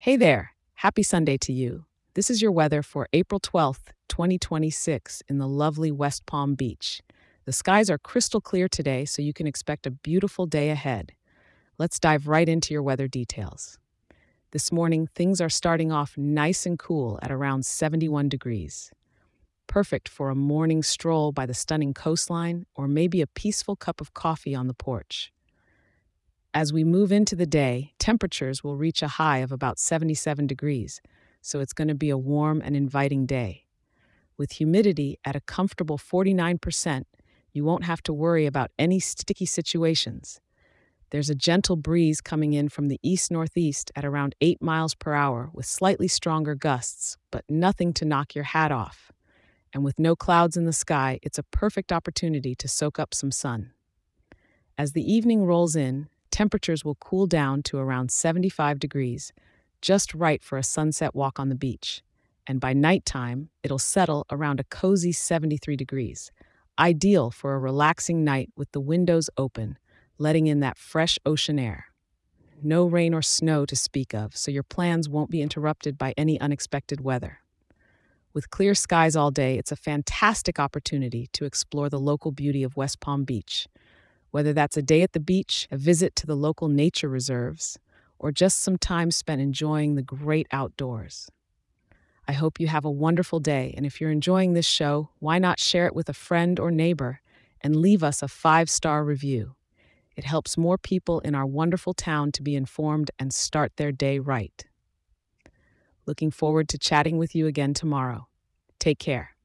Hey there, happy Sunday to you. This is your weather for April 12th, 2026, in the lovely West Palm Beach. The skies are crystal clear today, so you can expect a beautiful day ahead. Let's dive right into your weather details. This morning, things are starting off nice and cool at around 71 degrees. Perfect for a morning stroll by the stunning coastline or maybe a peaceful cup of coffee on the porch. As we move into the day, temperatures will reach a high of about 77 degrees, so it's going to be a warm and inviting day. With humidity at a comfortable 49%, you won't have to worry about any sticky situations. There's a gentle breeze coming in from the east-northeast at around 8 miles per hour with slightly stronger gusts, but nothing to knock your hat off. And with no clouds in the sky, it's a perfect opportunity to soak up some sun. As the evening rolls in, temperatures will cool down to around 75 degrees, just right for a sunset walk on the beach. And by nighttime, it'll settle around a cozy 73 degrees, ideal for a relaxing night with the windows open, letting in that fresh ocean air. No rain or snow to speak of, so your plans won't be interrupted by any unexpected weather. With clear skies all day, it's a fantastic opportunity to explore the local beauty of West Palm Beach. Whether that's a day at the beach, a visit to the local nature reserves, or just some time spent enjoying the great outdoors. I hope you have a wonderful day, and if you're enjoying this show, why not share it with a friend or neighbor and leave us a 5-star review? It helps more people in our wonderful town to be informed and start their day right. Looking forward to chatting with you again tomorrow. Take care.